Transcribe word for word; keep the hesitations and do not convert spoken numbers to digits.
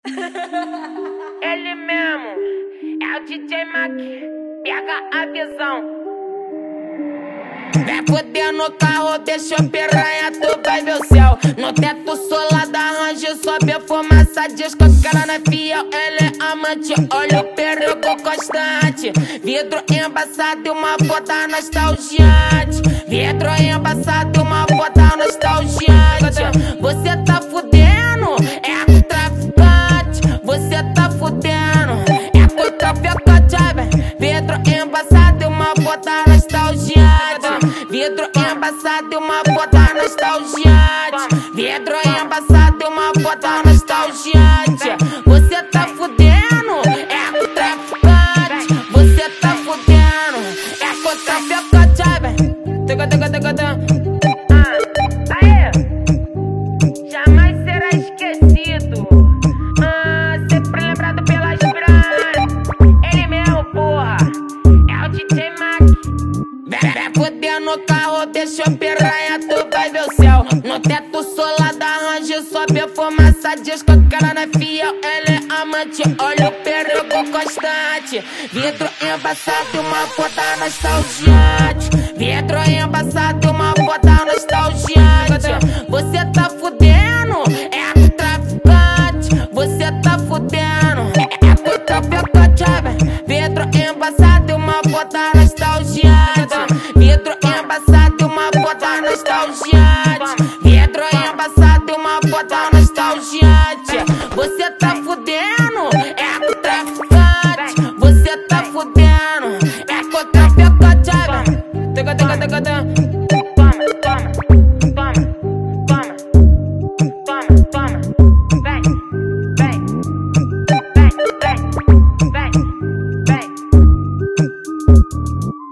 Ele mesmo é o D J Mac, pega a visão. Vem fuder no carro, deixa eu piranha, tu vai ver o céu. No teto solar arranjo, sobe fumaça, diz que ela não é fiel, ela é amante. Olha o perigo constante, vidro embaçado e uma foda nostalgiante. Vidro embaçado e uma foda nostalgiante. Você tá fudendo, é traficante. Você tá fudendo, é com traficante. Vidro embaçado e uma foda nostalgiante. Vidro embaçado e uma foda nostalgiante. Vidro embaçado e uma foda nostalgiante. Você tá fudendo, é com traficante. Você tá fudendo, é com traficante. Tega, tega, tega, tega. Ah, aê! Jamais será esquecido. Ah, sempre lembrado pelas piranhas. Ele mesmo, porra, é o D J Mac. Vem fuder no carro, deixa eu piranha, tu vai ver o céu. No teto solar arranjo, sobe fumaça, diz que ela não é fiel, ela é amante. Olha o perigo constante, vidro embaçado e uma foda nostalgiante. Vidro embaçado e uma foda nostalgiante. Você tá fudendo, é com traficante. Você tá fudendo, é com traficante. Vidro embaçado e uma foda nostalgiante. Vidro embaçado e uma foda nostalgiante. Vidro embaçado e uma foda nostalgiante. Você tá fudendo, é com traficante. Você tá fudendo, é com traficante. Tega, tega, tega, tega. Toma, toma, toma, toma, toma, toma. Vem, vem, vem, vem, vem, vem.